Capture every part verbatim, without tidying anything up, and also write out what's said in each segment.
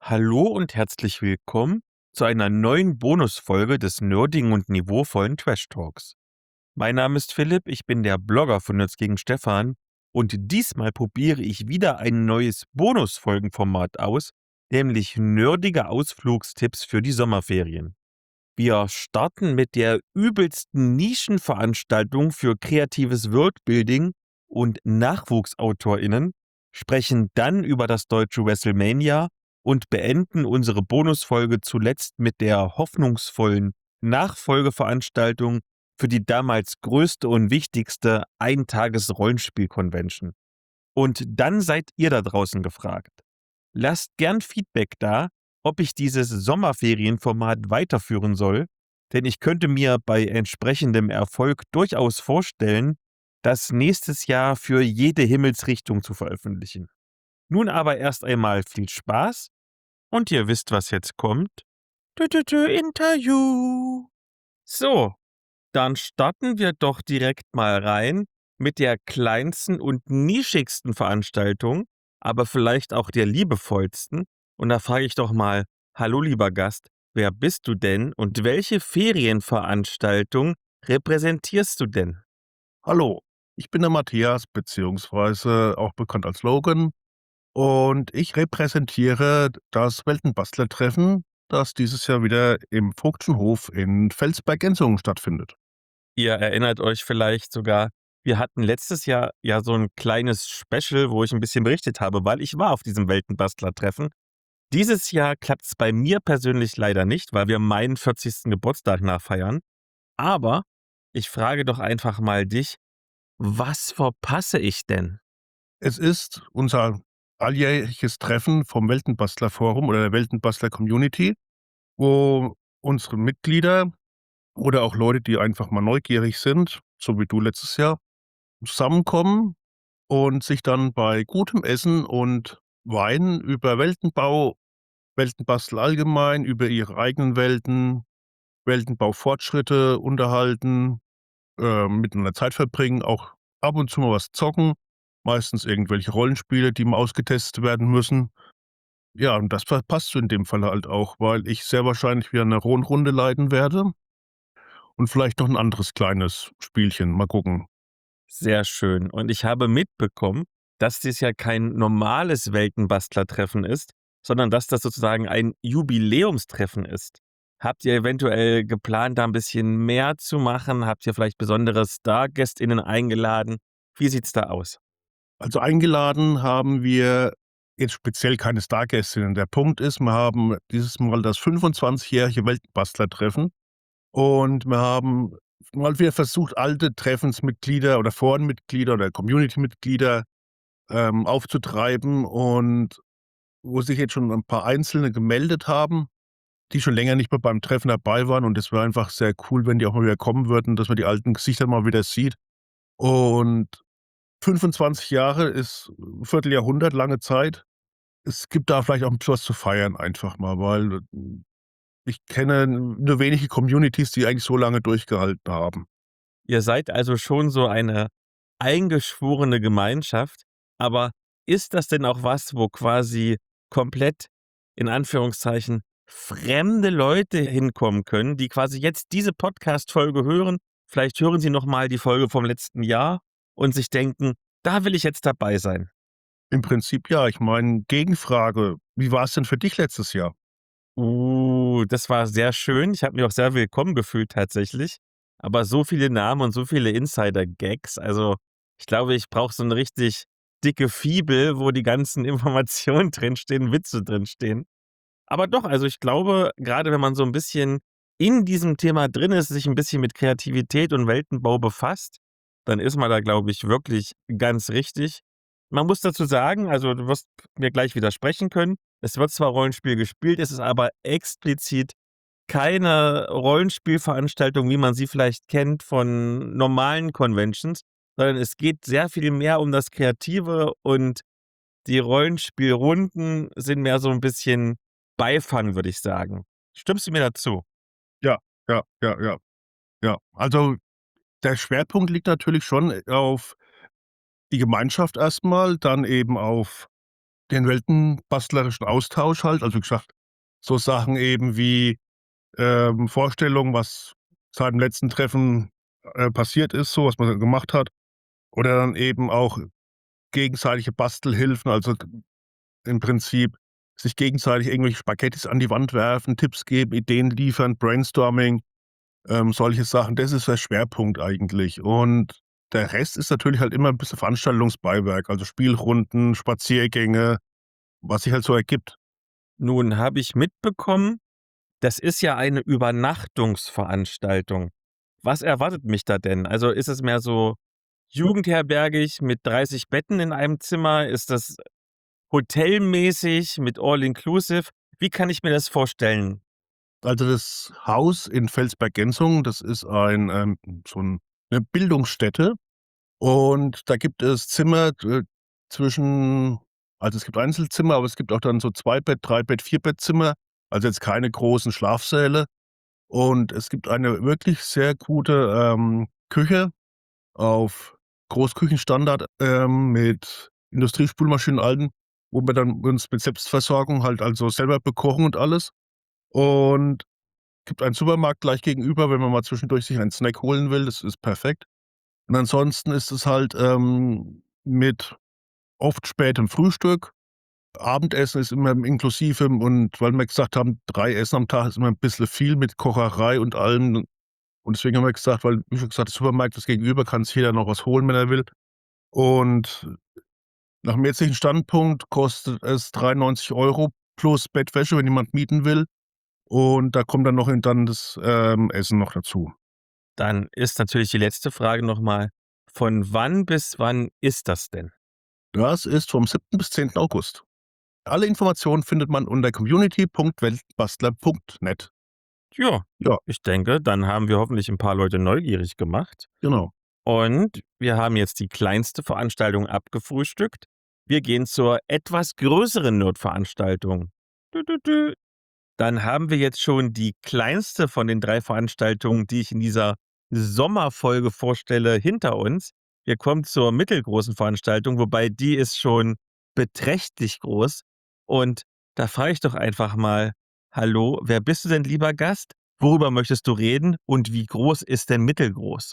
Hallo und herzlich willkommen zu einer neuen Bonusfolge des nerdigen und niveauvollen Trash Talks. Mein Name ist Philipp, ich bin der Blogger von Nerds gegen Stefan und diesmal probiere ich wieder ein neues Bonusfolgenformat aus, nämlich nerdige Ausflugstipps für die Sommerferien. Wir starten mit der übelsten Nischenveranstaltung für kreatives Worldbuilding und NachwuchsautorInnen, sprechen dann über das deutsche WrestleMania und beenden unsere Bonusfolge zuletzt mit der hoffnungsvollen Nachfolgeveranstaltung für die damals größte und wichtigste Eintages-Rollenspiel-Convention. Und dann seid ihr da draußen gefragt. Lasst gern Feedback da, ob ich dieses Sommerferienformat weiterführen soll, denn ich könnte mir bei entsprechendem Erfolg durchaus vorstellen, das nächstes Jahr für jede Himmelsrichtung zu veröffentlichen. Nun aber erst einmal viel Spaß und ihr wisst, was jetzt kommt. Tü -tü -tü Interview. So, dann starten wir doch direkt mal rein mit der kleinsten und nischigsten Veranstaltung, aber vielleicht auch der liebevollsten. Und da frage ich doch mal, hallo lieber Gast, wer bist du denn und welche Ferienveranstaltung repräsentierst du denn? Hallo, ich bin der Matthias, beziehungsweise auch bekannt als Logan, und ich repräsentiere das Weltenbastler-Treffen, das dieses Jahr wieder im Vogtschen Hof in Felsberg-Ensungen stattfindet. Ihr erinnert euch vielleicht sogar, wir hatten letztes Jahr ja so ein kleines Special, wo ich ein bisschen berichtet habe, weil ich war auf diesem Weltenbastler-Treffen. Dieses Jahr klappt es bei mir persönlich leider nicht, weil wir meinen vierzigsten Geburtstag nachfeiern. Aber ich frage doch einfach mal dich, was verpasse ich denn? Es ist unser alljährliches Treffen vom Weltenbastler-Forum oder der Weltenbastler-Community, wo unsere Mitglieder oder auch Leute, die einfach mal neugierig sind, so wie du letztes Jahr, zusammenkommen und sich dann bei gutem Essen und Wein über Weltenbau, Weltenbastel allgemein, über ihre eigenen Welten, Weltenbaufortschritte unterhalten, ähm, miteinander Zeit verbringen, auch ab und zu mal was zocken, meistens irgendwelche Rollenspiele, die mal ausgetestet werden müssen. Ja, und das passt in dem Fall halt auch, weil ich sehr wahrscheinlich wieder 'ne Ron-Runde leiten werde und vielleicht noch 'n anderes kleines Spielchen. Mal gucken. Sehr schön. Und ich habe mitbekommen, dass dies ja kein normales Weltenbastler-Treffen ist, sondern dass das sozusagen ein Jubiläumstreffen ist. Habt ihr eventuell geplant, da ein bisschen mehr zu machen? Habt ihr vielleicht besondere StargästInnen eingeladen? Wie sieht's da aus? Also, eingeladen haben wir jetzt speziell keine Stargästinnen. Der Punkt ist, wir haben dieses Mal das fünfundzwanzigjährige Weltenbastler-Treffen und wir haben mal wieder versucht, alte Treffensmitglieder oder Forenmitglieder oder Community-Mitglieder, ähm, aufzutreiben, und wo sich jetzt schon ein paar Einzelne gemeldet haben, die schon länger nicht mehr beim Treffen dabei waren, und es wäre einfach sehr cool, wenn die auch mal wieder kommen würden, dass man die alten Gesichter mal wieder sieht. Und fünfundzwanzig Jahre ist 'n Vierteljahrhundert, lange Zeit. Es gibt da vielleicht auch 'n bisschen was zu feiern einfach mal, weil, äh, ich kenne nur wenige Communities, die eigentlich so lange durchgehalten haben. Ihr seid also schon so eine eingeschworene Gemeinschaft, aber ist das denn auch was, wo quasi komplett, in Anführungszeichen, fremde Leute hinkommen können, die quasi jetzt diese Podcast-Folge hören? Vielleicht hören sie noch mal die Folge vom letzten Jahr und sich denken: „Da will ich jetzt dabei sein.“ Im Prinzip ja. Ich meine, Gegenfrage: Wie war's denn für dich letztes Jahr? Uh, das war sehr schön. Ich habe mich auch sehr willkommen gefühlt tatsächlich. Aber so viele Namen und so viele Insider-Gags, also, ich glaube, ich brauche so 'ne richtig dicke Fibel, wo die ganzen Informationen drinstehen, Witze drinstehen. Aber doch, also, ich glaube, grade wenn man so 'n bisschen in diesem Thema drin ist, sich 'n bisschen mit Kreativität und Weltenbau befasst, dann ist man da, glaube ich, wirklich ganz richtig. Man muss dazu sagen, also, du wirst mir gleich widersprechen können, es wird zwar Rollenspiel gespielt, es ist aber explizit keine Rollenspielveranstaltung, wie man sie vielleicht kennt von normalen Conventions, sondern es geht sehr viel mehr um das Kreative und die Rollenspielrunden sind mehr so 'n bisschen Beifang, würde ich sagen. Stimmst du mir dazu? Ja, ja, ja, ja, ja. Also, der Schwerpunkt liegt natürlich schon, äh, auf die Gemeinschaft erst mal, dann eben auf Den weltenbastlerischen Austausch halt, also wie gesagt, so Sachen eben wie, ähm, Vorstellungen, was seit dem letzten Treffen, äh, passiert ist, so was man so gemacht hat. Oder dann eben auch gegenseitige Bastelhilfen, also g im Prinzip sich gegenseitig irgendwelche Spaghettis an die Wand werfen, Tipps geben, Ideen liefern, Brainstorming, ähm, solche Sachen. Das ist der Schwerpunkt eigentlich. Und der Rest ist natürlich halt immer 'n bisschen Veranstaltungsbeiwerk, also Spielrunden, Spaziergänge, was sich halt so ergibt. Nun habe ich mitbekommen, das ist ja eine Übernachtungsveranstaltung. Was erwartet mich da denn? Also, ist es mehr so jugendherbergig mit dreißig Betten in einem Zimmer? Ist das hotelmäßig mit all inclusive? Wie kann ich mir das vorstellen? Also, das Haus in Felsberg-Genzungen, das ist ein, ähm so 'n 'ne Bildungsstätte und da gibt es Zimmer, äh, zwischen also, es gibt Einzelzimmer, aber es gibt auch dann so Zwei-Bett, Drei-Bett, Vier-Bettzimmer, also, jetzt keine großen Schlafsäle. Und es gibt eine wirklich sehr gute, ähm, Küche auf Großküchenstandard, ähm, mit Industriespülmaschinen und allem, wo wir dann uns mit Selbstversorgung halt also selber bekochen und alles. Und gibt einen Supermarkt gleich gegenüber, wenn man mal zwischendurch sich einen Snack holen will, das ist perfekt. Und ansonsten ist es halt, ähm, mit oft spätem Frühstück. Abendessen ist immer inklusive und weil wir gesagt haben, drei Essen am Tag ist immer 'n bisschen viel mit Kocherei und allem. Und deswegen haben wir gesagt weil wie schon gesagt, der Supermarkt ist gegenüber, kann sich jeder noch was holen, wenn er will. Und nach dem jetzigen Standpunkt kostet es dreiundneunzig Euro plus Bettwäsche, wenn jemand mieten will. Und da kommt dann noch hin dann das, ähm, Essen noch dazu. Dann ist natürlich die letzte Frage noch mal: Von wann bis wann ist das denn? Das ist vom siebten bis zehnten August. Alle Informationen findet man unter community punkt weltenbastler punkt net. Ja, Ja. ich denke, dann haben wir hoffentlich 'n paar Leute neugierig gemacht. Genau. Und wir haben jetzt die kleinste Veranstaltung abgefrühstückt. Wir gehen zur etwas größeren Nerd-Veranstaltung. Dü dü dü. Dann haben wir jetzt schon die kleinste von den drei Veranstaltungen, die ich in dieser Sommerfolge vorstelle, hinter uns. Wir kommen zur mittelgroßen Veranstaltung, wobei die ist schon beträchtlich groß. Und da frage ich doch einfach mal: „Hallo, wer bist du denn, lieber Gast? Worüber möchtest du reden und wie groß ist denn mittelgroß?“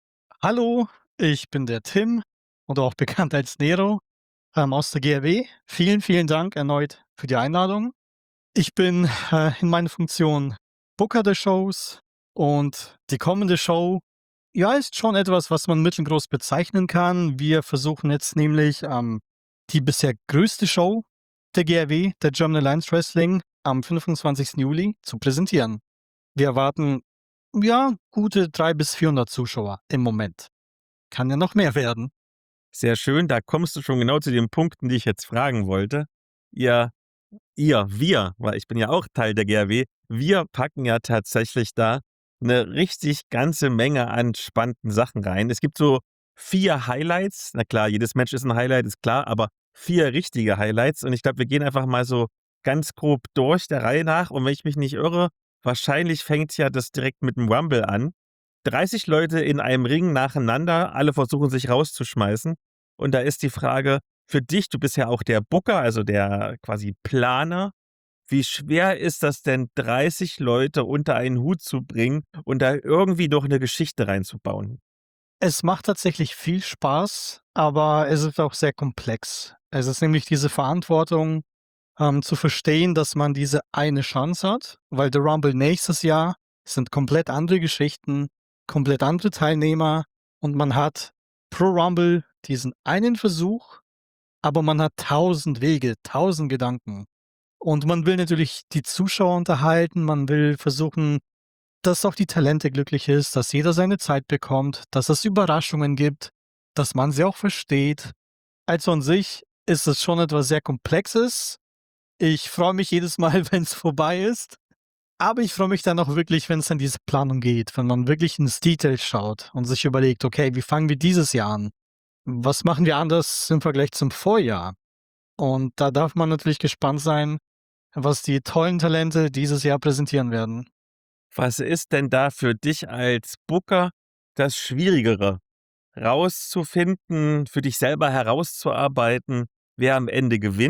Hallo, ich bin der Tim oder auch bekannt als Nero, ähm, aus der G R W. Vielen, vielen Dank erneut für die Einladung. Ich bin, äh, in meiner Funktion Booker der Shows und die kommende Show, ja, ist schon etwas, was man mittelgroß bezeichnen kann. Wir versuchen jetzt nämlich, ähm, die bisher größte Show der G R W, der German Alliance Wrestling, am fünfundzwanzigsten Juli zu präsentieren. Wir erwarten, ja, gute drei bis vierhundert Zuschauer im Moment. Kann ja noch mehr werden. Sehr schön, da kommst du schon genau zu den Punkten, die ich jetzt fragen wollte. Ihr ihr wir, weil ich bin ja auch Teil der G R W, wir packen ja tatsächlich da 'ne richtig ganze Menge an spannenden Sachen rein. Es gibt so vier Highlights. Na klar, jedes Match ist 'n Highlight, ist klar, aber vier richtige Highlights. Und ich glaube, wir gehen einfach mal so ganz grob durch der Reihe nach. Und wenn ich mich nicht irre, wahrscheinlich fängt ja das direkt mit 'm Rumble an. dreißig Leute in einem Ring nacheinander, alle versuchen sich rauszuschmeißen. Und da ist die Frage für dich, du bist ja auch der Booker, also der quasi Planer. Wie schwer ist das denn, dreißig Leute unter einen Hut zu bringen und da irgendwie noch 'ne Geschichte reinzubauen? Es macht tatsächlich viel Spaß, aber es ist auch sehr komplex. Es ist nämlich diese Verantwortung, ähm, zu verstehen, dass man diese eine Chance hat, weil der Rumble nächstes Jahr sind komplett andere Geschichten, komplett andere Teilnehmer und man hat pro Rumble diesen einen Versuch, aber man hat tausend Wege, tausend Gedanken. Und man will natürlich die Zuschauer unterhalten, man will versuchen, dass auch die Talente glücklich ist, dass jeder seine Zeit bekommt, dass es Überraschungen gibt, dass man sie auch versteht. Also, an sich ist es schon etwas sehr Komplexes. Ich freue mich jedes Mal, wenn's vorbei ist, aber ich freue mich dann auch wirklich, wenn's an diese Planung geht, wenn man wirklich ins Detail schaut und sich überlegt: „Okay, wie fangen wir dieses Jahr an? Was machen wir anders im Vergleich zum Vorjahr?“ Und da darf man natürlich gespannt sein, was die tollen Talente dieses Jahr präsentieren werden. Was ist denn da für dich als Booker das Schwierigere, rauszufinden, für dich selber herauszuarbeiten, wer am Ende gewinnt?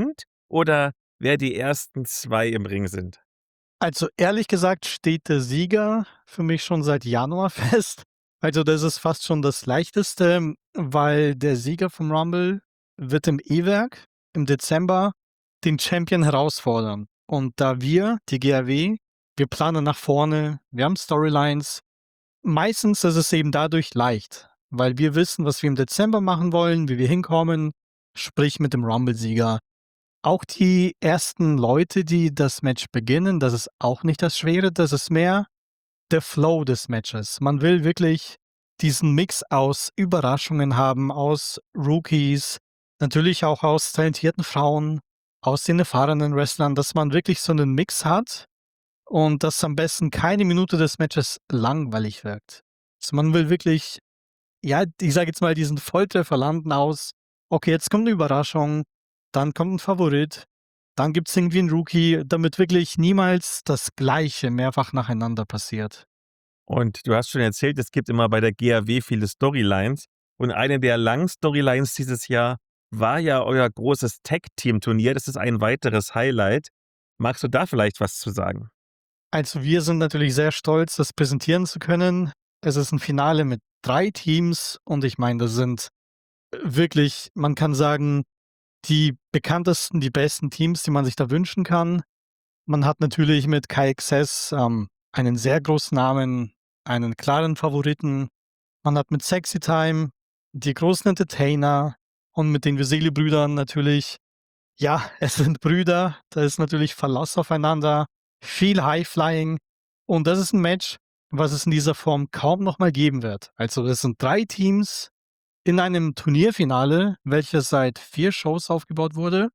oder wer die ersten zwei im Ring sind? Also, ehrlich gesagt steht der Sieger für mich schon seit Januar fest. Also, das ist fast schon das Leichteste, weil der Sieger vom Rumble wird im E-Werk im Dezember den Champion herausfordern. Und da wir, die G R W, wir planen nach vorne, wir haben Storylines. Meistens ist es eben dadurch leicht, weil wir wissen, was wir im Dezember machen wollen, wie wir hinkommen, sprich mit dem Rumble-Sieger. Auch die ersten Leute, die das Match beginnen, das ist auch nicht das Schwere, das ist mehr der Flow des Matches. Man will wirklich diesen Mix aus Überraschungen haben, aus Rookies, natürlich auch aus talentierten Frauen, aus den erfahrenen Wrestlern, dass man wirklich so einen Mix hat und dass am besten keine Minute des Matches langweilig wirkt. Also man will wirklich, ja, ich sage jetzt mal, diesen Volltreffer landen aus, okay, jetzt kommt eine Überraschung, dann kommt ein Favorit, dann gibt's irgendwie 'n Rookie, damit wirklich niemals das Gleiche mehrfach nacheinander passiert. Und du hast schon erzählt, es gibt immer bei der G R W viele Storylines. Und eine der langen Storylines dieses Jahr war ja euer großes Tag-Team-Turnier. Das ist ein weiteres Highlight. Magst du da vielleicht was zu sagen? Also, wir sind natürlich sehr stolz, das präsentieren zu können. Es ist 'n Finale mit drei Teams und ich meine, das sind wirklich, man kann sagen, die bekanntesten, die besten Teams, die man sich da wünschen kann. Man hat natürlich mit K X S, ähm, einen sehr großen Namen, einen klaren Favoriten. Man hat mit Sexy Time die großen Entertainer und mit den Veseli-Brüdern natürlich, ja, es sind Brüder, da ist natürlich Verlass aufeinander, viel High-Flying und das ist 'n Match, was es in dieser Form kaum noch mal geben wird. Also, es sind drei Teams in einem Turnierfinale, welches seit vier Shows aufgebaut wurde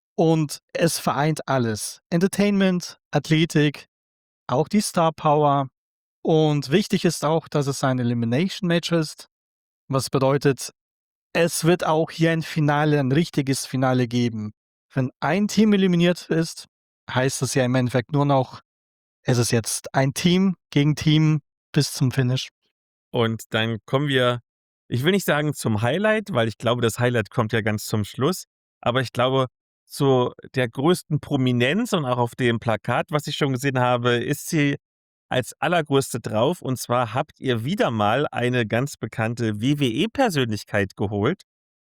und es vereint alles. Entertainment, Athletik, auch die Star Power und wichtig ist auch, dass es ein Elimination Match ist, was bedeutet, es wird auch hier ein Finale, ein richtiges Finale geben. Wenn ein Team eliminiert ist, heißt das ja im Endeffekt nur noch, es ist jetzt ein Team gegen Team bis zum Finish. Und dann kommen wir, ich will nicht sagen zum Highlight, weil ich glaube, das Highlight kommt ja ganz zum Schluss. Aber ich glaube, zu der größten Prominenz und auch auf dem Plakat, was ich schon gesehen habe, ist sie als allergrößte drauf. Und zwar habt ihr wieder mal eine ganz bekannte W W E-Persönlichkeit geholt.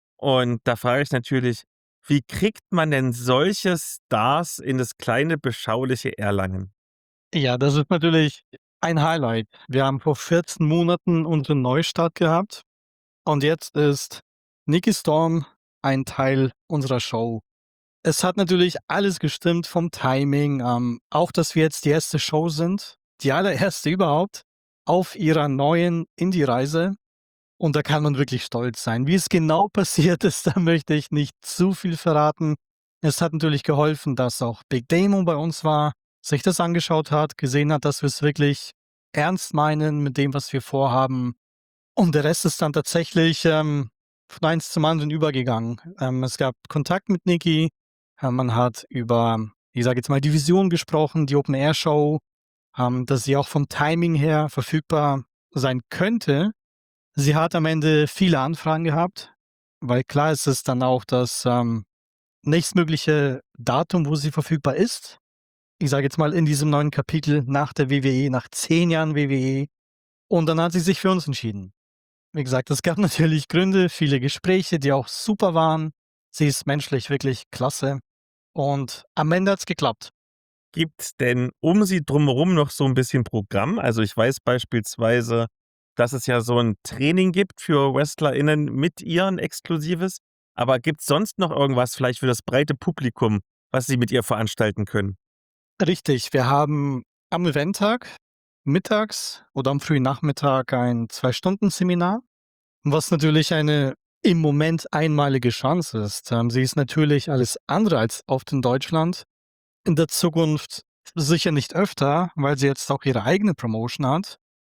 Und da frage ich natürlich, wie kriegt man denn solche Stars in das kleine, beschauliche Erlangen? Ja, das ist natürlich ein Highlight. Wir haben vor vierzehn Monaten unseren Neustart gehabt und jetzt ist Nikki Storm ein Teil unserer Show. Es hat natürlich alles gestimmt vom Timing, ähm, auch dass wir jetzt die erste Show sind, die allererste überhaupt, auf ihrer neuen Indie-Reise. Und da kann man wirklich stolz sein. Wie es genau passiert ist, da möchte ich nicht zu viel verraten. Es hat natürlich geholfen, dass auch Big Damo bei uns war, sich das angeschaut hat, gesehen hat, dass wir es wirklich ernst meinen mit dem, was wir vorhaben. Und der Rest ist dann tatsächlich ähm, von eins zum anderen übergegangen. Ähm, es gab Kontakt mit Nikki, äh, man hat über, ich sage jetzt mal, die Vision gesprochen, die Open-Air-Show, ähm, dass sie auch vom Timing her verfügbar sein könnte. Sie hat am Ende viele Anfragen gehabt, weil klar ist es dann auch das ähm, nächstmögliche Datum, wo sie verfügbar ist. Ich sage jetzt mal in diesem neuen Kapitel nach der W W E, nach zehn Jahren W W E. Und dann hat sie sich für uns entschieden. Wie gesagt, es gab natürlich Gründe, viele Gespräche, die auch super waren. Sie ist menschlich wirklich klasse. Und am Ende hat's geklappt. Gibt's denn um sie drumherum noch so ein bisschen Programm? Also, ich weiß beispielsweise, dass es ja so ein Training gibt für WrestlerInnen mit ihr, 'n exklusives. Aber gibt's sonst noch irgendwas vielleicht für das breite Publikum, was sie mit ihr veranstalten können? Richtig, wir haben am Eventtag mittags oder am frühen Nachmittag ein zwei-Stunden-Seminar, was natürlich eine im Moment einmalige Chance ist. Ähm, sie ist natürlich alles andere als oft in Deutschland. In der Zukunft sicher nicht öfter, weil sie jetzt auch ihre eigene Promotion hat.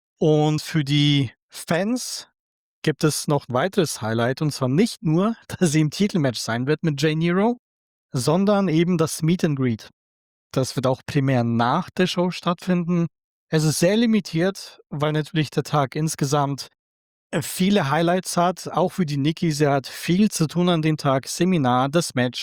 Und für die Fans gibt es noch 'n weiteres Highlight, und zwar nicht nur, dass sie im Titelmatch sein wird mit Jey Nero, sondern eben das Meet and Greet. Das wird auch primär nach der Show stattfinden. Es ist sehr limitiert, weil natürlich der Tag insgesamt äh, viele Highlights hat, auch für die Nikki. Sie hat viel zu tun an dem Tag, Seminar, das Match.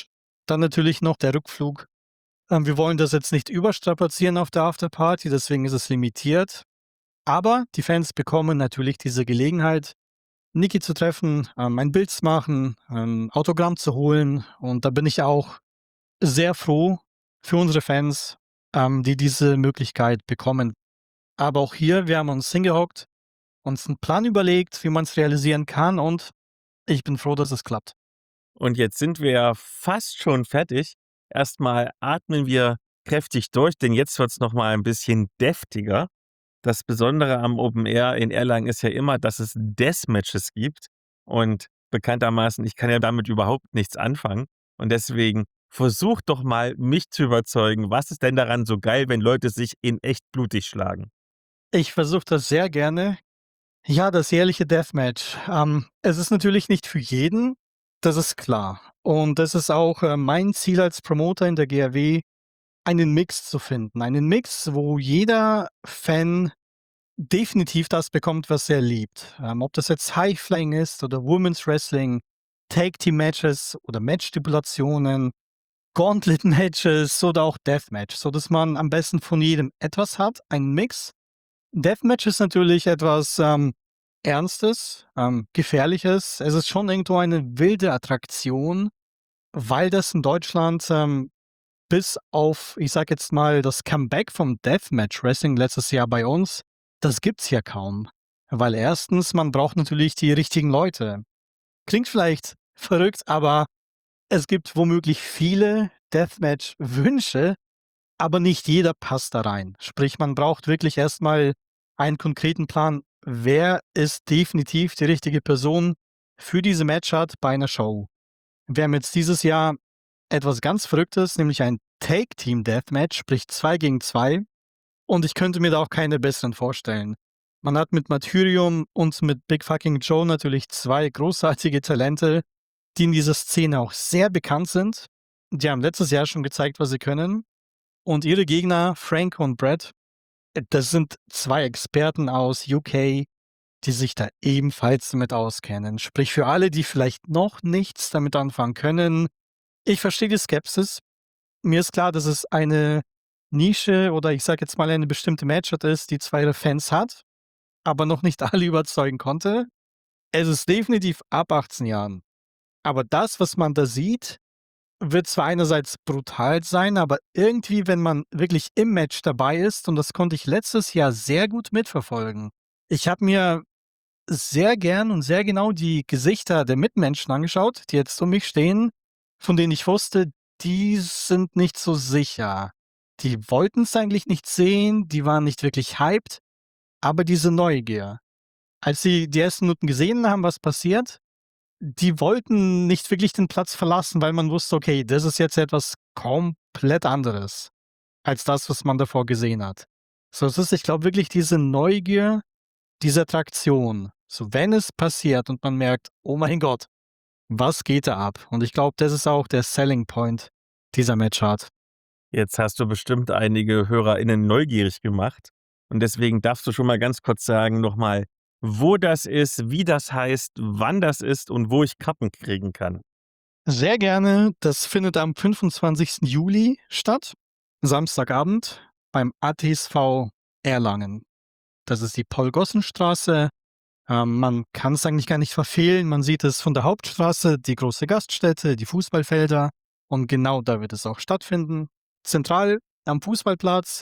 Dann natürlich noch der Rückflug. Ähm, wir wollen das jetzt nicht überstrapazieren auf der Afterparty, deswegen ist es limitiert. Aber die Fans bekommen natürlich diese Gelegenheit, Niki zu treffen, ähm, ein Bild zu machen, ein Autogramm zu holen. Und da bin ich auch sehr froh für unsere Fans, ähm, die diese Möglichkeit bekommen. Aber auch hier, wir haben uns hingehockt, uns einen Plan überlegt, wie man es realisieren kann und ich bin froh, dass es klappt. Und jetzt sind wir ja fast schon fertig. Erstmal atmen wir kräftig durch, denn jetzt wird's noch mal ein bisschen deftiger. Das Besondere am Open Air in Erlangen ist ja immer, dass es Deathmatches gibt und bekanntermaßen, ich kann ja damit überhaupt nichts anfangen und deswegen versuch doch mal, mich zu überzeugen. Was ist denn daran so geil, wenn Leute sich in echt blutig schlagen? Ich versuche das sehr gerne. Ja, das jährliche Deathmatch. Ähm, es ist natürlich nicht für jeden, das ist klar. Und das ist auch, äh, mein Ziel als Promoter in der G R W, einen Mix zu finden. Einen Mix, wo jeder Fan definitiv das bekommt, was er liebt. Ähm, ob das jetzt High-Flying ist oder Women's Wrestling, Tag-Team-Matches oder Match-Stipulationen, Gauntlet-Matches oder auch Deathmatch, sodass man am besten von jedem etwas hat, einen Mix. Deathmatch ist natürlich etwas, ähm, Ernstes, ähm, Gefährliches. Es ist schon irgendwo eine wilde Attraktion, weil das in Deutschland, ähm, bis auf, ich sage jetzt mal, das Comeback vom Deathmatch Wrestling letztes Jahr bei uns, das gibt's hier kaum. Weil erstens, man braucht natürlich die richtigen Leute. Klingt vielleicht verrückt, aber es gibt womöglich viele Deathmatch-Wünsche, aber nicht jeder passt da rein. Sprich, man braucht wirklich erstmal einen konkreten Plan. Wer ist definitiv die richtige Person für diese Matchart bei einer Show? Wir haben jetzt dieses Jahr etwas ganz Verrücktes, nämlich ein Take-Team-Deathmatch, sprich zwei gegen zwei. Und ich könnte mir da auch keine besseren vorstellen. Man hat mit Martyrium und mit Big Fucking Joe natürlich zwei großartige Talente, die in dieser Szene auch sehr bekannt sind. Die haben letztes Jahr schon gezeigt, was sie können. Und ihre Gegner, Frank und Brett, äh, das sind zwei Experten aus U K, die sich da ebenfalls damit auskennen. Sprich, für alle, die vielleicht noch nichts damit anfangen können, ich verstehe die Skepsis. Mir ist klar, dass es eine Nische oder ich sage jetzt mal eine bestimmte Matchart ist, die zwar ihre Fans hat, aber noch nicht alle überzeugen konnte. Es ist definitiv ab achtzehn Jahren. Aber das, was man da sieht, wird zwar einerseits brutal sein, aber irgendwie, wenn man wirklich im Match dabei ist, und das konnte ich letztes Jahr sehr gut mitverfolgen. Ich habe mir sehr gern und sehr genau die Gesichter der Mitmenschen angeschaut, die jetzt um mich stehen, von denen ich wusste, die sind nicht so sicher. Die wollten es eigentlich nicht sehen, die waren nicht wirklich hyped, aber diese Neugier. Als sie die ersten Minuten gesehen haben, was passiert, die wollten nicht wirklich den Platz verlassen, weil man wusste, okay, das ist jetzt etwas komplett anderes als das, was man davor gesehen hat. So, es ist, ich glaube, wirklich diese Neugier, diese Attraktion. So, wenn es passiert und man merkt, oh mein Gott, was geht da ab? Und ich glaube, das ist auch der Selling Point dieser Matchart. Jetzt hast du bestimmt einige HörerInnen neugierig gemacht und deswegen darfst du schon mal ganz kurz sagen noch mal, wo das ist, wie das heißt, wann das ist und wo ich Karten kriegen kann. Sehr gerne. Das findet am fünfundzwanzigsten Juli statt, Samstagabend beim A T S V Erlangen. Das ist die Paul-Gossen-Straße. Ähm, man kann es eigentlich gar nicht verfehlen. Man sieht es von der Hauptstraße, die große Gaststätte, die Fußballfelder und genau da wird es auch stattfinden. Zentral am Fußballplatz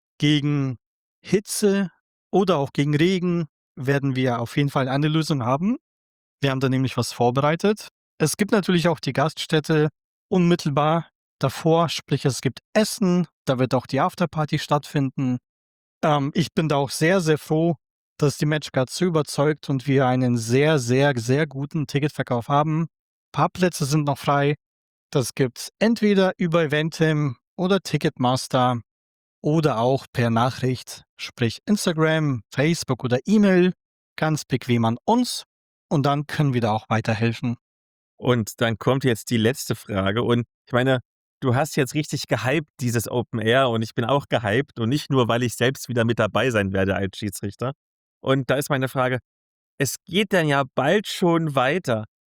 gegen Hitze oder auch gegen Regen werden wir auf jeden Fall eine Lösung haben. Wir haben da nämlich was vorbereitet. Es gibt natürlich auch die Gaststätte unmittelbar davor, sprich es gibt Essen, da wird auch die Afterparty stattfinden. Ähm, ich bin da auch sehr, sehr froh, dass die Matchcard so überzeugt und wir einen sehr, sehr, sehr guten Ticketverkauf haben. Parkplätze sind noch frei. Das gibt's entweder über Eventim oder Ticketmaster oder auch per Nachricht, sprich Instagram, Facebook oder E-Mail, ganz bequem an uns und dann können wir da auch weiterhelfen. Und dann kommt jetzt die letzte Frage und ich meine, du hast jetzt richtig gehypt, dieses Open Air und ich bin auch gehypt und nicht nur, weil ich selbst wieder mit dabei sein werde als Schiedsrichter. Und da ist meine Frage, es geht dann ja bald schon weiter.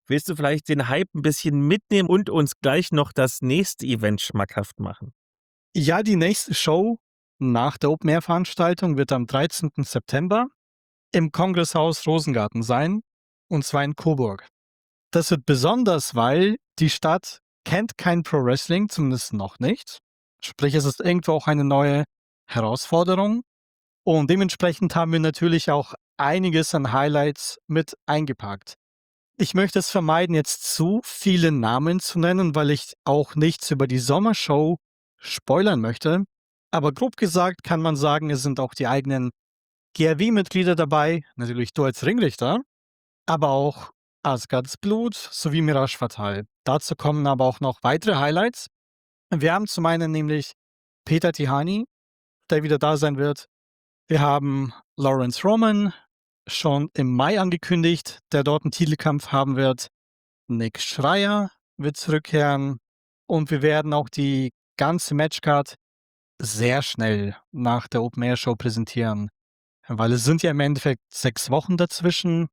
Willst du vielleicht den Hype ein bisschen mitnehmen und uns gleich noch das nächste Event schmackhaft machen? Ja, die nächste Show nach der Open-Air-Veranstaltung wird am dreizehnten September im Kongresshaus Rosengarten sein, und zwar in Coburg. Das wird besonders, weil die Stadt kennt kein Pro-Wrestling, zumindest noch nicht. Sprich, es ist irgendwo auch eine neue Herausforderung. Und dementsprechend haben wir natürlich auch einiges an Highlights mit eingepackt. Ich möchte es vermeiden, jetzt zu viele Namen zu nennen, weil ich auch nichts über die Sommershow spoilern möchte. Aber grob gesagt kann man sagen, es sind auch die eigenen G R W-Mitglieder dabei, natürlich du als Ringrichter, aber auch Asgards Blut sowie Mirage Fatal. Dazu kommen aber auch noch weitere Highlights. Wir haben zum einen nämlich Peter Tihani, der wieder da sein wird. Wir haben Lawrence Roman, schon im Mai angekündigt, der dort einen Titelkampf haben wird. Nick Schreier wird zurückkehren. Und wir werden auch die ganze Matchcard sehr schnell nach der Open-Air-Show präsentieren. Weil es sind ja im Endeffekt sechs Wochen dazwischen.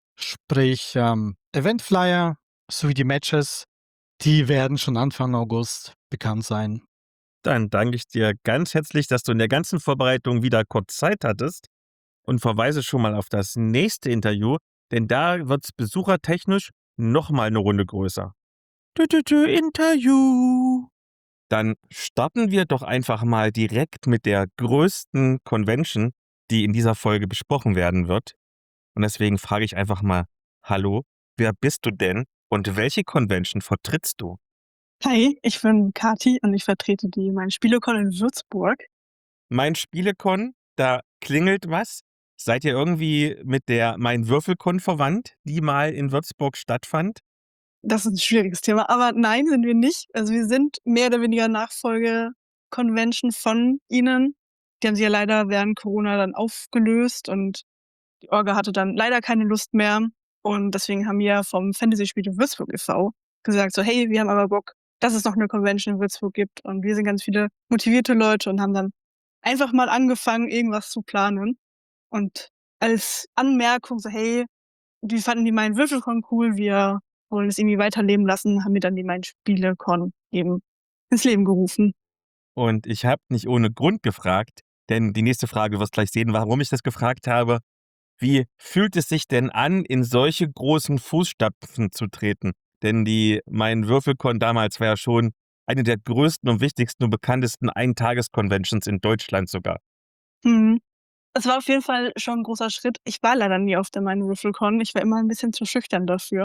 Sprich, ähm, Eventflyer sowie die Matches, die werden schon Anfang August bekannt sein. Dann danke ich dir ganz herzlich, dass du in der ganzen Vorbereitung wieder kurz Zeit hattest und verweise schon mal auf das nächste Interview, denn da wird es besuchertechnisch noch mal eine Runde größer. Tü, tü, tü, Interview. Dann starten wir doch einfach mal direkt mit der größten Convention, die in dieser Folge besprochen werden wird. Und deswegen frage ich einfach mal, hallo, wer bist du denn und welche Convention vertrittst du? Hi, ich bin Kati und ich vertrete die Mein Spielecon in Würzburg. Mein Spielecon, da klingelt was. Seid ihr irgendwie mit der Mein Würfelcon verwandt, die mal in Würzburg stattfand? Das ist ein schwieriges Thema, aber nein, sind wir nicht. Also wir sind mehr oder weniger Nachfolge-Convention von ihnen. Die haben sich ja leider während Corona dann aufgelöst und die Orga hatte dann leider keine Lust mehr. Und deswegen haben wir vom Fantasy-Spiele Würzburg e V gesagt, so hey, wir haben aber Bock, dass es noch eine Convention in Würzburg gibt. Und wir sind ganz viele motivierte Leute und haben dann einfach mal angefangen, irgendwas zu planen. Und als Anmerkung so, hey, wir fanden die Mein Würfelcon cool, wir wollen es irgendwie weiterleben lassen, haben wir dann die Mein Spielecon eben ins Leben gerufen. Und ich habe nicht ohne Grund gefragt, denn die nächste Frage, du wirst gleich sehen, warum ich das gefragt habe. Wie fühlt es sich denn an, in solche großen Fußstapfen zu treten? Denn die Mein Würfelcon damals war ja schon eine der größten und wichtigsten und bekanntesten Eintages-Conventions in Deutschland sogar. Mhm. Es war auf jeden Fall schon ein großer Schritt. Ich war leider nie auf der Mein Würfelcon. Ich war immer ein bisschen zu schüchtern dafür.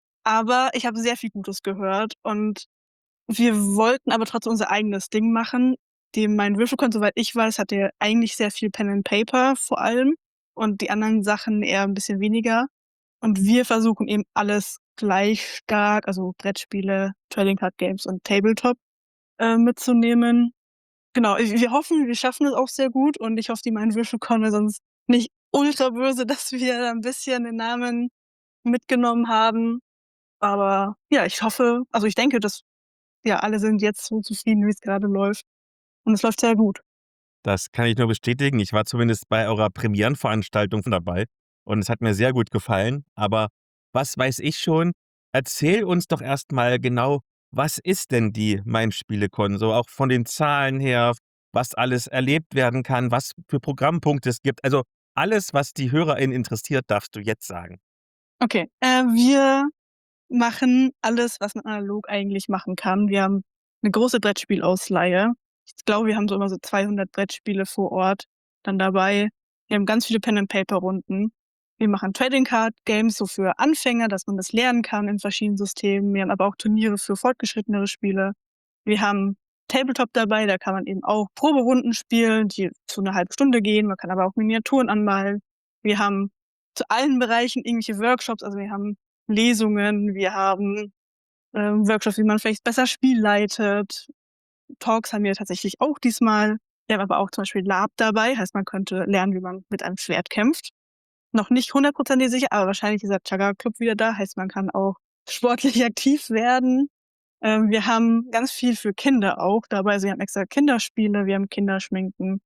Aber ich habe sehr viel Gutes gehört und wir wollten aber trotzdem unser eigenes Ding machen. Die Mein Würfelcon, soweit ich weiß, hatte eigentlich sehr viel Pen and Paper vor allem und die anderen Sachen eher ein bisschen weniger. Und wir versuchen eben alles gleich stark, also Brettspiele, Trading Card Games und Tabletop äh, mitzunehmen. Genau, ich- wir hoffen, wir schaffen es auch sehr gut und ich hoffe, die Mein Würfelcon ist sonst nicht ultra böse, dass wir da ein bisschen den Namen mitgenommen haben. Aber ja, ich hoffe, also ich denke, dass ja alle sind jetzt so zufrieden, wie es gerade läuft. Und es läuft sehr gut. Das kann ich nur bestätigen. Ich war zumindest bei eurer Premierenveranstaltung dabei und es hat mir sehr gut gefallen. Aber was weiß ich schon? Erzähl uns doch erstmal genau, was ist denn die Mein Spielecon? So auch von den Zahlen her, was alles erlebt werden kann, was für Programmpunkte es gibt. Also alles, was die HörerInnen interessiert, darfst du jetzt sagen. Okay, äh, wir machen alles, was man analog eigentlich machen kann. Wir haben eine große Brettspielausleihe. Ich glaube, wir haben so immer so zweihundert Brettspiele vor Ort dann dabei. Wir haben ganz viele Pen-and-Paper-Runden. Wir machen Trading Card Games so für Anfänger, dass man das lernen kann in verschiedenen Systemen. Wir haben aber auch Turniere für fortgeschrittenere Spiele. Wir haben Tabletop dabei, da kann man eben auch Proberunden spielen, die zu einer halben Stunde gehen. Man kann aber auch Miniaturen anmalen. Wir haben zu allen Bereichen irgendwelche Workshops, also wir haben Lesungen, wir haben ähm, Workshops, wie man vielleicht besser Spiel leitet. Talks haben wir tatsächlich auch diesmal. Wir haben aber auch zum Beispiel Lab dabei, heißt man könnte lernen, wie man mit einem Schwert kämpft. Noch nicht hundertprozentig sicher, aber wahrscheinlich ist der Chagga Club wieder da, heißt man kann auch sportlich aktiv werden. Ähm, wir haben ganz viel für Kinder auch dabei. Also wir haben extra Kinderspiele, wir haben Kinderschminken,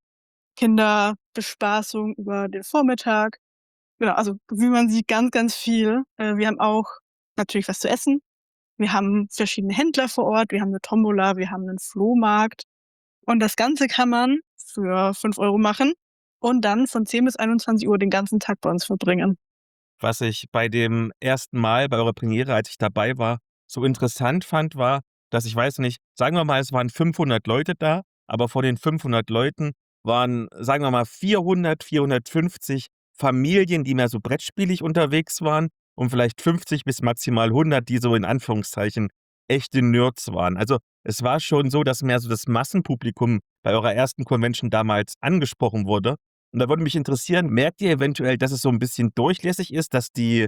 Kinderbespaßung über den Vormittag. Genau, also wie man sieht, ganz, ganz viel. Äh, wir haben auch natürlich was zu essen. Wir haben verschiedene Händler vor Ort, wir haben eine Tombola, wir haben einen Flohmarkt. Und das Ganze kann man für fünf Euro machen und dann von zehn bis einundzwanzig Uhr den ganzen Tag bei uns verbringen. Was ich bei dem ersten Mal, bei eurer Premiere, als ich dabei war, so interessant fand, war, dass ich weiß nicht, sagen wir mal, es waren fünfhundert Leute da, aber von den fünfhundert Leuten waren, sagen wir mal, vierhundert, vierhundertfünfzig Familien, die mehr so brettspielig unterwegs waren und vielleicht fünfzig bis maximal hundert, die so in Anführungszeichen echte Nerds waren. Also es war schon so, dass mehr so das Massenpublikum bei eurer ersten Convention damals angesprochen wurde. Und da würde mich interessieren, merkt ihr eventuell, dass es so ein bisschen durchlässig ist, dass die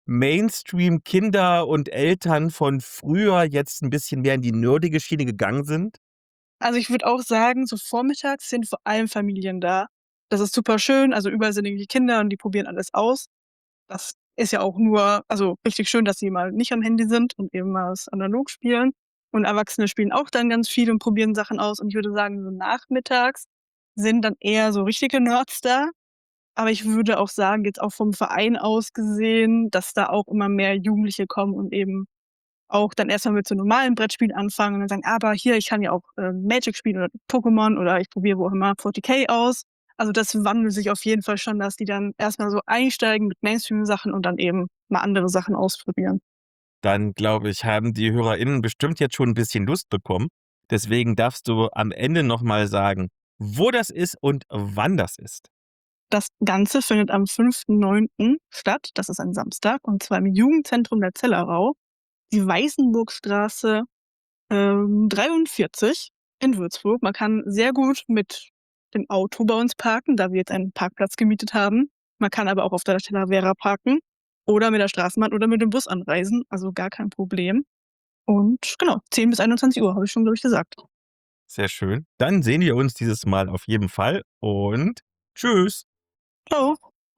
Mainstream-Kinder und Eltern von früher jetzt ein bisschen mehr in die nerdige Schiene gegangen sind? Also ich würde auch sagen, so vormittags sind vor allem Familien da. Das ist super schön. Also überall sind irgendwie Kinder und die probieren alles aus. Das ist ja auch nur, also richtig schön, dass sie mal nicht am Handy sind und eben mal das analog spielen. Und Erwachsene spielen auch dann ganz viel und probieren Sachen aus. Und ich würde sagen, so nachmittags sind dann eher so richtige Nerds da. Aber ich würde auch sagen, jetzt auch vom Verein aus gesehen, dass da auch immer mehr Jugendliche kommen und eben auch dann erstmal mit so normalen Brettspielen anfangen und dann sagen, aber hier, ich kann ja auch äh, Magic spielen oder Pokémon oder ich probiere wo auch immer vierzig K aus. Also das wandelt sich auf jeden Fall schon, dass die dann erstmal so einsteigen mit Mainstream-Sachen und dann eben mal andere Sachen ausprobieren. Dann glaube ich, haben die HörerInnen bestimmt jetzt schon ein bisschen Lust bekommen. Deswegen darfst du am Ende noch mal sagen, wo das ist und wann das ist. Das Ganze findet am fünften neunten statt. Das ist ein Samstag und zwar im Jugendzentrum der Zellerau, die Weißenburgstraße ähm, dreiundvierzig in Würzburg. Man kann sehr gut mit dem Auto bei uns parken, da wir jetzt einen Parkplatz gemietet haben. Man kann aber auch auf der Talavera parken oder mit der Straßenbahn oder mit dem Bus anreisen, also gar kein Problem. Und genau, zehn bis einundzwanzig Uhr habe ich schon, glaube ich, gesagt. Sehr schön. Dann sehen wir uns dieses Mal auf jeden Fall und tschüss. Ciao.